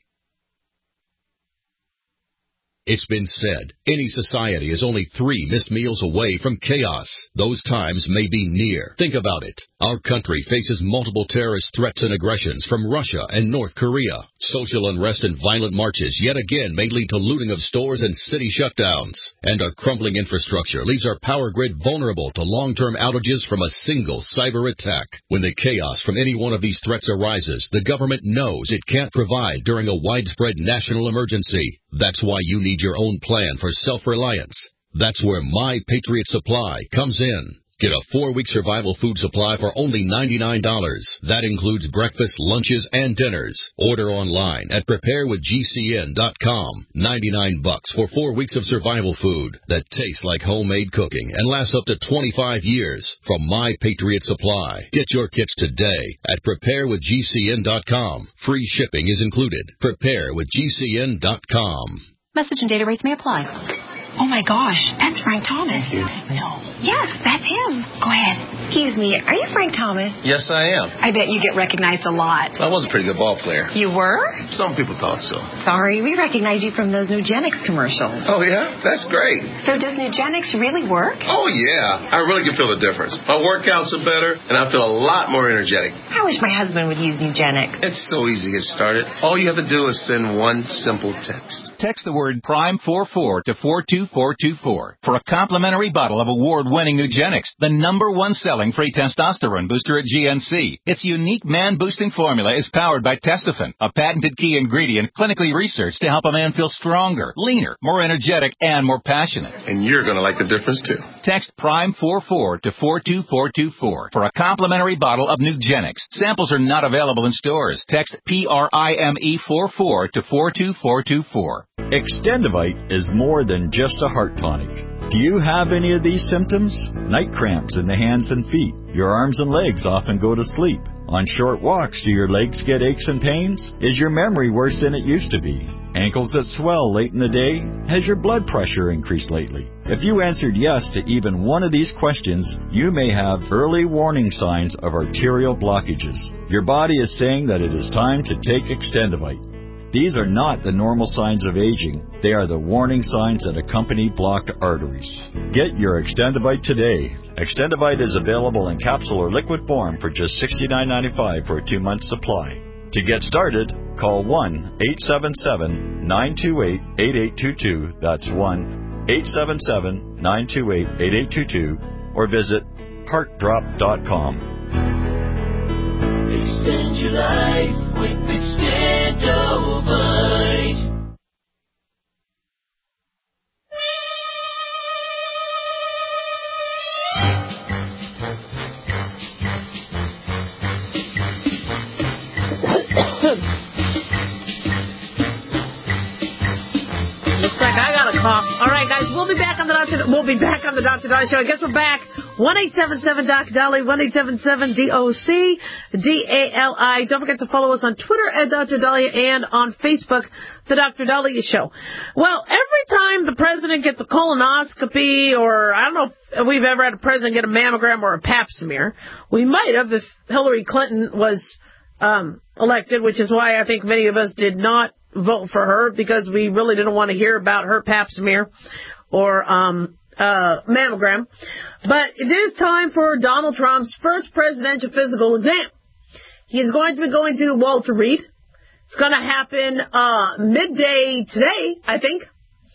It's been said, any society is only three missed meals away from chaos. Those times may be near. Think about it. Our country faces multiple terrorist threats and aggressions from Russia and North Korea. Social unrest and violent marches yet again may lead to looting of stores and city shutdowns. And our crumbling infrastructure leaves our power grid vulnerable to long-term outages from a single cyber attack. When the chaos from any one of these threats arises, the government knows it can't provide during a widespread national emergency. That's why you need your own plan for self-reliance. That's where My Patriot Supply comes in. Get a four-week survival food supply for only ninety-nine dollars. That includes breakfast, lunches, and dinners. Order online at prepare with G C N dot com. ninety-nine bucks for four weeks of survival food that tastes like homemade cooking and lasts up to twenty-five years from My Patriot Supply. Get your kits today at prepare with G C N dot com. Free shipping is included. prepare with G C N dot com. Message and data rates may apply. Oh my gosh, that's Frank Thomas. No. Yes, that's him. Go ahead. Excuse me, are you Frank Thomas? Yes, I am. I bet you get recognized a lot. I was a pretty good ball player. You were? Some people thought so. Sorry, we recognize you from those Nugenix commercials. Oh, yeah? That's great. So does Nugenix really work? Oh, yeah. I really can feel the difference. My workouts are better, and I feel a lot more energetic. I wish my husband would use Nugenix. It's so easy to get started. All you have to do is send one simple text. Text the word Prime forty-four to four two four two four for a complimentary bottle of award-winning Nugenix, the number one selling free testosterone booster at G N C. Its unique man-boosting formula is powered by Testofen, a patented key ingredient clinically researched to help a man feel stronger, leaner, more energetic, and more passionate. And you're going to like the difference, too. Text Prime forty-four to four two four two four for a complimentary bottle of Nugenix. Samples are not available in stores. Text P R I M E forty-four to four two four two four. Extendivite is more than just a heart tonic. Do you have any of these symptoms? Night cramps in the hands and feet. Your arms and legs often go to sleep. On short walks, do your legs get aches and pains? Is your memory worse than it used to be? Ankles that swell late in the day? Has your blood pressure increased lately? If you answered yes to even one of these questions, you may have early warning signs of arterial blockages. Your body is saying that it is time to take Extendivite. These are not the normal signs of aging. They are the warning signs that accompany blocked arteries. Get your Extendivite today. Extendivite is available in capsule or liquid form for just sixty-nine ninety-five for a two-month supply. To get started, call one eight seven seven, nine two eight, eight eight two two. That's one eight seven seven, nine two eight, eight eight two two. Or visit heart drop dot com. Extend your life with Extendovite. Looks like I got a cough. All right, guys, we'll be back on the Doctor. We'll be back on the Doctor Dolly Show. I guess we're back. One eight seven seven Doc Dolly. One eight seven seven D O C D A L I. Don't forget to follow us on Twitter at Doctor Dahlia and on Facebook, the Doctor Dahlia Show. Well, every time the president gets a colonoscopy, or I don't know if we've ever had a president get a mammogram or a pap smear. We might have if Hillary Clinton was um, elected, which is why I think many of us did not vote for her, because we really didn't want to hear about her pap smear or um, uh, mammogram. But it is time for Donald Trump's first presidential physical exam. He is going to be going to Walter Reed. It's going to happen uh, midday today, I think.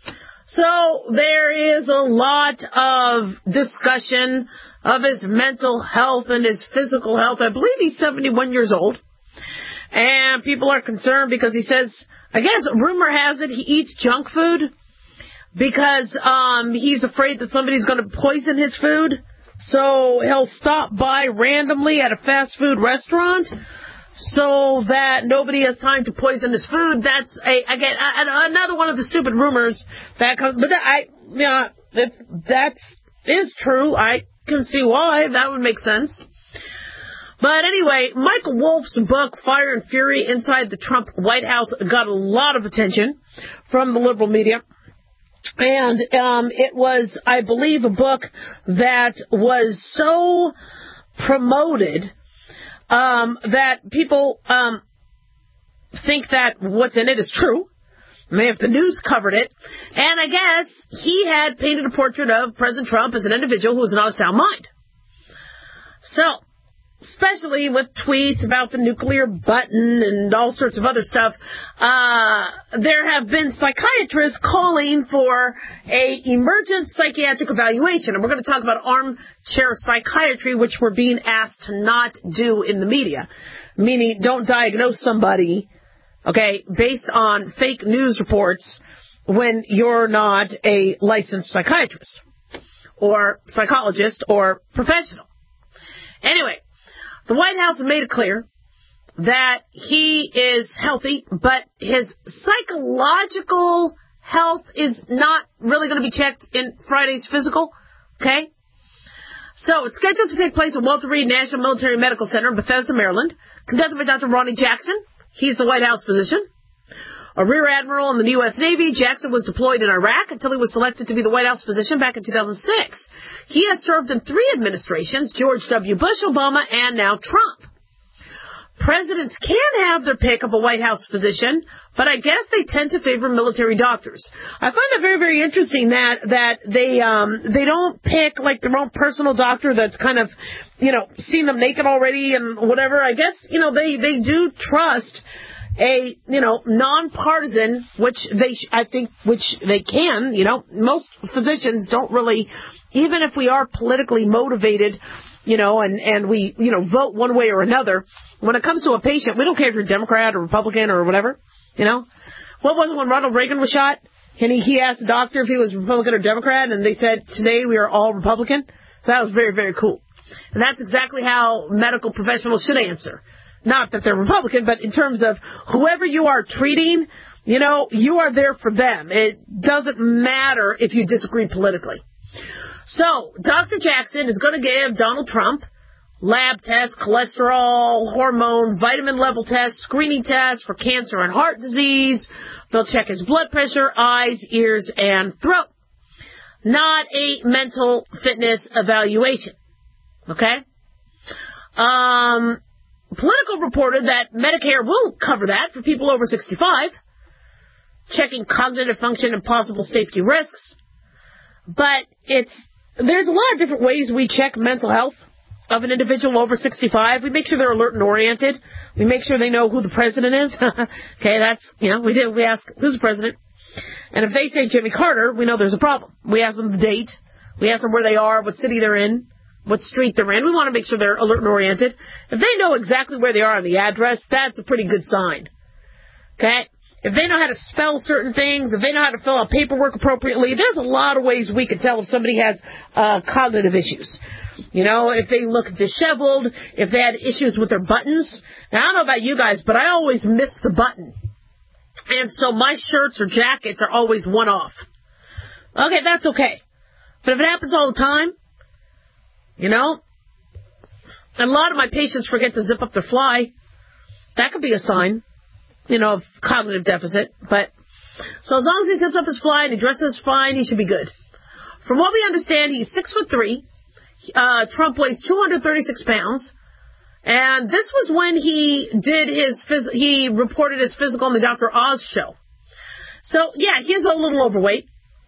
So there is a lot of discussion of his mental health and his physical health. I believe he's seventy-one years old. And people are concerned because he says, I guess rumor has it he eats junk food because um, he's afraid that somebody's going to poison his food. So he'll stop by randomly at a fast food restaurant so that nobody has time to poison his food. That's a again a, another one of the stupid rumors that comes. But that, I, you know, if that is true, I can see why that would make sense. But anyway, Michael Wolff's book, Fire and Fury Inside the Trump White House, got a lot of attention from the liberal media. And um, it was, I believe, a book that was so promoted um, that people um, think that what's in it is true. I mean, if the news covered it. And I guess he had painted a portrait of President Trump as an individual who was not of sound mind. So, especially with tweets about the nuclear button and all sorts of other stuff, uh, there have been psychiatrists calling for a emergent psychiatric evaluation. And we're going to talk about armchair psychiatry, which we're being asked to not do in the media. Meaning, don't diagnose somebody, okay, based on fake news reports when you're not a licensed psychiatrist or psychologist or professional. Anyway, the White House has made it clear that he is healthy, but his psychological health is not really going to be checked in Friday's physical, okay? So it's scheduled to take place at Walter Reed National Military Medical Center in Bethesda, Maryland, conducted by Doctor Ronnie Jackson. He's the White House physician. A Rear Admiral in the U S Navy, Jackson was deployed in Iraq until he was selected to be the White House physician back in two thousand six. He has served in three administrations, George W. Bush, Obama, and now Trump. Presidents can have their pick of a White House physician, but I guess they tend to favor military doctors. I find that very, very interesting that that they um they don't pick like their own personal doctor that's kind of, you know, seen them naked already and whatever. I guess, you know, they they do trust a, you know, nonpartisan, which they, I think, which they can, you know, most physicians don't really, even if we are politically motivated, you know, and, and we, you know, vote one way or another, when it comes to a patient, we don't care if you're Democrat or Republican or whatever, you know. What was it when Ronald Reagan was shot? And he, he asked the doctor if he was Republican or Democrat, and they said, today we are all Republican. That was very, very cool. And that's exactly how medical professionals should answer. Not that they're Republican, but in terms of whoever you are treating, you know, you are there for them. It doesn't matter if you disagree politically. So, Doctor Jackson is going to give Donald Trump lab tests, cholesterol, hormone, vitamin level tests, screening tests for cancer and heart disease. They'll check his blood pressure, eyes, ears, and throat. Not a mental fitness evaluation. Okay? Um... Politico reported that Medicare will cover that for people over sixty-five, checking cognitive function and possible safety risks. But it's there's a lot of different ways we check mental health of an individual over sixty-five. We make sure they're alert and oriented. We make sure they know who the president is. Okay, that's, you know, we do. We ask, who's the president? And if they say Jimmy Carter, we know there's a problem. We ask them the date. We ask them where they are, what city they're in, what street they're in. We want to make sure they're alert and oriented. If they know exactly where they are on the address, that's a pretty good sign. Okay? If they know how to spell certain things, if they know how to fill out paperwork appropriately, there's a lot of ways we can tell if somebody has uh, cognitive issues. You know, if they look disheveled, if they had issues with their buttons. Now, I don't know about you guys, but I always miss the button. And so my shirts or jackets are always one off. Okay, that's okay. But if it happens all the time, you know, and a lot of my patients forget to zip up their fly. That could be a sign, you know, of cognitive deficit. But so as long as he zips up his fly and he dresses fine, he should be good. From what we understand, he's six foot three. Uh, Trump weighs two hundred thirty-six pounds. And this was when he did his phys- he reported his physical on the Doctor Oz show. So yeah, he's a little overweight.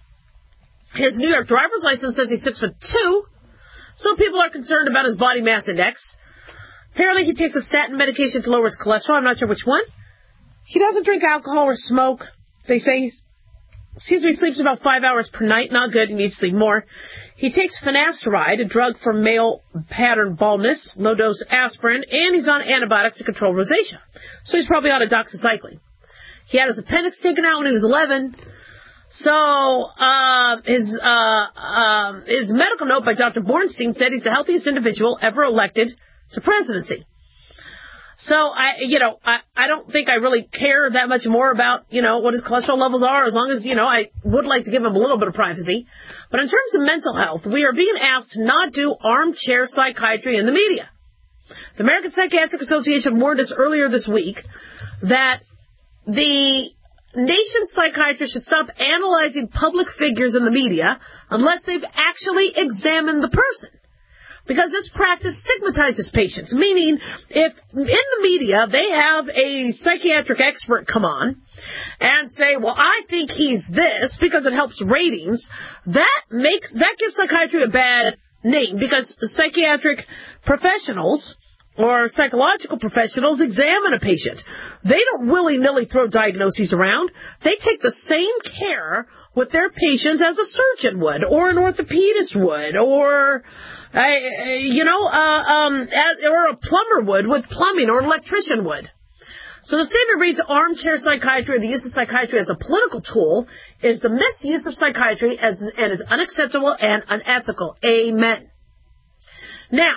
His New York driver's license says he's six foot two. So people are concerned about his body mass index. Apparently he takes a statin medication to lower his cholesterol. I'm not sure which one. He doesn't drink alcohol or smoke. They say he's Excuse me, sleeps about five hours per night. Not good. He needs to sleep more. He takes finasteride, a drug for male pattern baldness, low-dose aspirin, and he's on antibiotics to control rosacea. So he's probably on a doxycycline. He had his appendix taken out when he was eleven. So uh, his uh, uh, his medical note by Doctor Bornstein said he's the healthiest individual ever elected to presidency. So I, you know, I, I don't think I really care that much more about, you know, what his cholesterol levels are, as long as, you know, I would like to give him a little bit of privacy. But in terms of mental health, we are being asked to not do armchair psychiatry in the media. The American Psychiatric Association warned us earlier this week that the nation's psychiatrists should stop analyzing public figures in the media unless they've actually examined the person. Because this practice stigmatizes patients, meaning if in the media they have a psychiatric expert come on and say, well, I think he's this because it helps ratings, that makes that gives psychiatry a bad name, because psychiatric professionals or psychological professionals examine a patient. They don't willy-nilly throw diagnoses around. They take the same care with their patients as a surgeon would, or an orthopedist would, or I, you know, uh, um, or a plumber would with plumbing, or an electrician would. So the statement reads, armchair psychiatry, or the use of psychiatry as a political tool, is the misuse of psychiatry as, and is unacceptable and unethical. Amen. Now,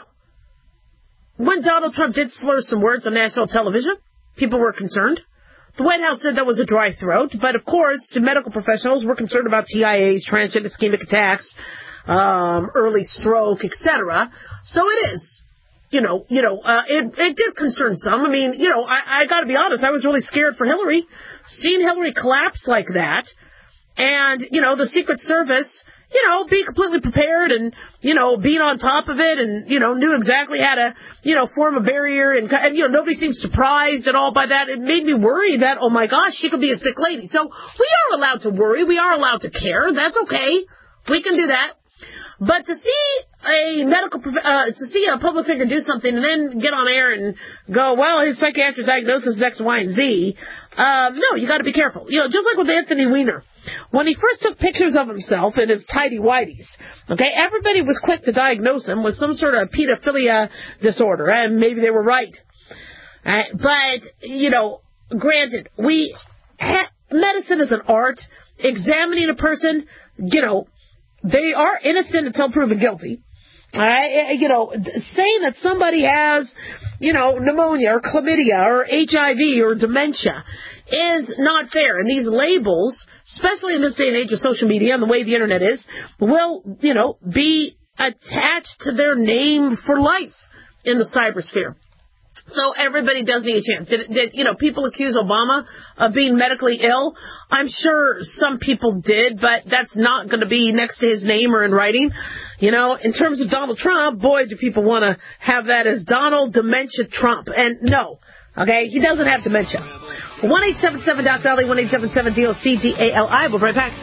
when Donald Trump did slur some words on national television, people were concerned. The White House said that was a dry throat, but of course, to medical professionals, we're concerned about T I As, transient ischemic attacks, um, early stroke, et cetera. So it is, you know, you know, uh, it, it did concern some. I mean, you know, I, I got to be honest, I was really scared for Hillary, seeing Hillary collapse like that, and you know, the Secret Service, you know, be completely prepared and, you know, being on top of it and, you know, knew exactly how to, you know, form a barrier and, and, you know, nobody seemed surprised at all by that. It made me worry that, oh my gosh, she could be a sick lady. So we are allowed to worry. We are allowed to care. That's okay. We can do that. But to see a medical, uh, to see a public figure do something and then get on air and go, well, his psychiatric diagnosis is X, Y, and Z, um, no, you got to be careful. You know, just like with Anthony Weiner. When he first took pictures of himself in his tighty-whities, okay, everybody was quick to diagnose him with some sort of pedophilia disorder, and maybe they were right. Uh, but, you know, granted, we, ha- medicine is an art. Examining a person, you know, they are innocent until proven guilty. All right, you know, saying that somebody has, you know, pneumonia or chlamydia or H I V or dementia is not fair. And these labels, especially in this day and age of social media and the way the internet is, will, you know, be attached to their name for life in the cybersphere. So everybody does need a chance. Did, did, you know, people accuse Obama of being medically ill? I'm sure some people did, but that's not going to be next to his name or in writing. You know, in terms of Donald Trump, boy, do people want to have that as Donald Dementia Trump. And no, okay, he doesn't have dementia. one eight seven seven D O C D A L I, one eight seven seven D O C D A L I. We'll be right back.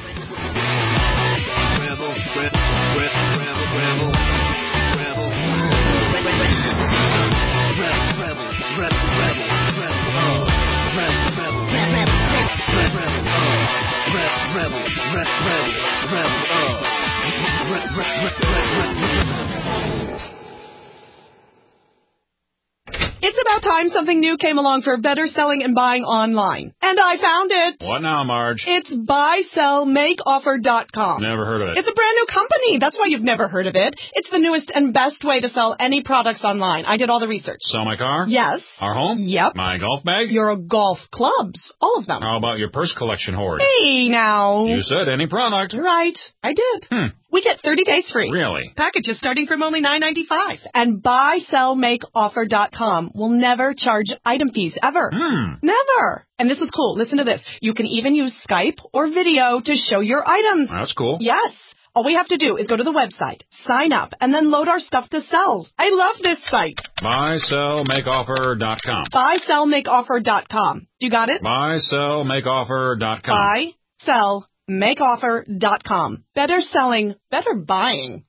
It's about time something new came along for better selling and buying online. And I found it. What now, Marge? It's buy sell make offer dot com. Never heard of it. It's a brand new company. That's why you've never heard of it. It's the newest and best way to sell any products online. I did all the research. Sell my car? Yes. Our home? Yep. My golf bag? Your golf clubs. All of them. How about your purse collection hoard? Hey, now. You said any product. Right. I did. Hmm. We get thirty days free. Really? Packages starting from only nine ninety-five. And buy sell make offer dot com will never charge item fees ever. Hmm. Never. And this is cool. Listen to this. You can even use Skype or video to show your items. That's cool. Yes. All we have to do is go to the website, sign up, and then load our stuff to sell. I love this site. buy sell make offer dot com. buy sell make offer dot com. You got it? buy sell make offer dot com. buy sell make offer dot com. Better selling, better buying.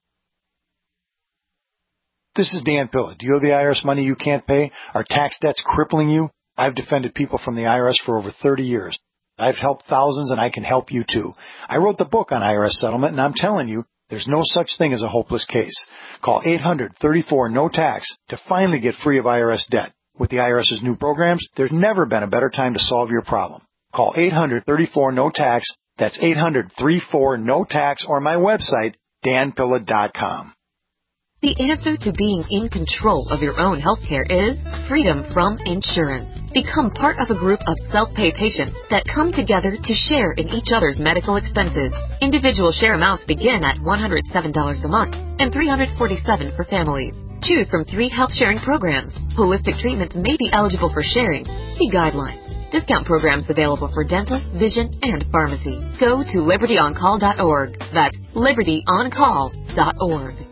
This is Dan Pilla. Do you owe the I R S money you can't pay? Are tax debts crippling you? I've defended people from the I R S for over thirty years. I've helped thousands, and I can help you too. I wrote the book on I R S settlement, and I'm telling you, there's no such thing as a hopeless case. Call eight hundred, thirty-four, no tax to finally get free of I R S debt. With the IRS's new programs, there's never been a better time to solve your problem. Call eight hundred, thirty-four, no tax. That's eight hundred, thirty-four, no tax, or my website, dan pilla dot com. The answer to being in control of your own health care is freedom from insurance. Become part of a group of self-pay patients that come together to share in each other's medical expenses. Individual share amounts begin at one hundred seven dollars a month and three hundred forty-seven dollars for families. Choose from three health-sharing programs. Holistic treatments may be eligible for sharing. See guidelines. Discount programs available for dental, vision, and pharmacy. Go to liberty on call dot org. That's liberty on call dot org.